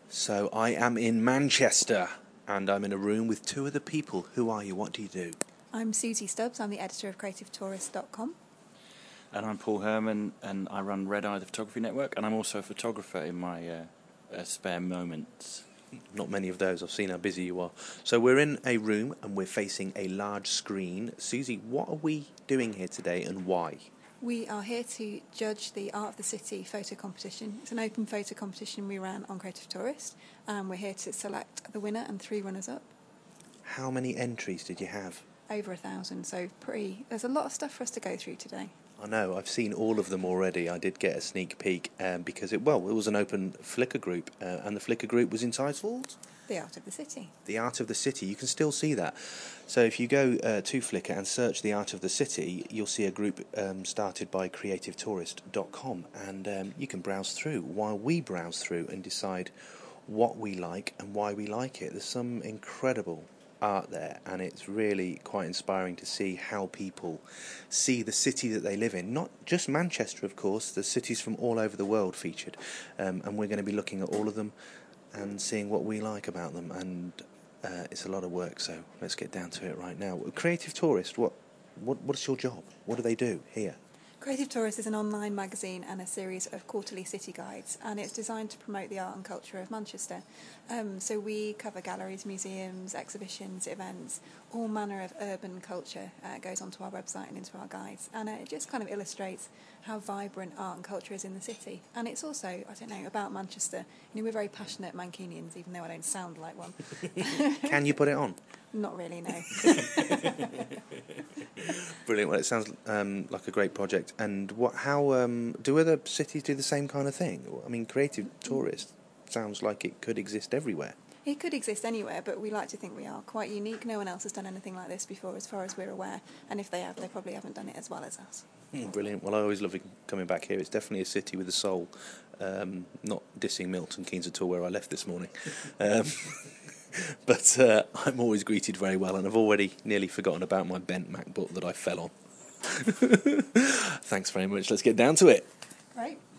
So I am in Manchester, and I'm in a room with two other people. Who are you? What do you do? I'm Susie Stubbs. I'm the editor of CreativeTourist.com. And I'm Paul Herman, and I run Red Eye, the photography network, and I'm also a photographer in my spare moments. Not many of those. I've seen how busy you are. So we're in a room, and we're facing a large screen. Susie, what are we doing here today, and why? We are here to judge the Art of the City photo competition. It's an open photo competition we ran on Creative Tourist, and we're here to select the winner and 3 runners-up. How many entries did you have? Over 1,000, so there's a lot of stuff for us to go through today. I know, I've seen all of them already. I did get a sneak peek because it was an open Flickr group, and the Flickr group was entitled The Art of the City. The Art of the City. You can still see that. So if you go to Flickr and search The Art of the City, you'll see a group started by CreativeTourist.com, and you can browse through while we browse through and decide what we like and why we like it. There's some incredible art there, and it's really quite inspiring to see how people see the city that they live in. Not just Manchester, of course, there's cities from all over the world featured, and we're going to be looking at all of them and seeing what we like about them, and it's a lot of work, so let's get down to it right now. Creative Tourist, what's your job? What do they do here? Creative Tourist is an online magazine and a series of quarterly city guides, and it's designed to promote the art and culture of Manchester. So we cover galleries, museums, exhibitions, events, all manner of urban culture goes onto our website and into our guides, and it just kind of illustrates how vibrant art and culture is in the city. And it's also, about Manchester. We're very passionate Mancunians, even though I don't sound like one. Can you put it on? Not really, no. Brilliant. Well, it sounds like a great project. And how do other cities do the same kind of thing? I mean, Creative Tourist sounds like it could exist everywhere. It could exist anywhere, but we like to think we are quite unique. No one else has done anything like this before, as far as we're aware. And if they have, they probably haven't done it as well as us. Brilliant. Well, I always love coming back here. It's definitely a city with a soul. Not dissing Milton Keynes at all, where I left this morning. But I'm always greeted very well, and I've already nearly forgotten about my bent MacBook that I fell on. Thanks very much. Let's get down to it. Right.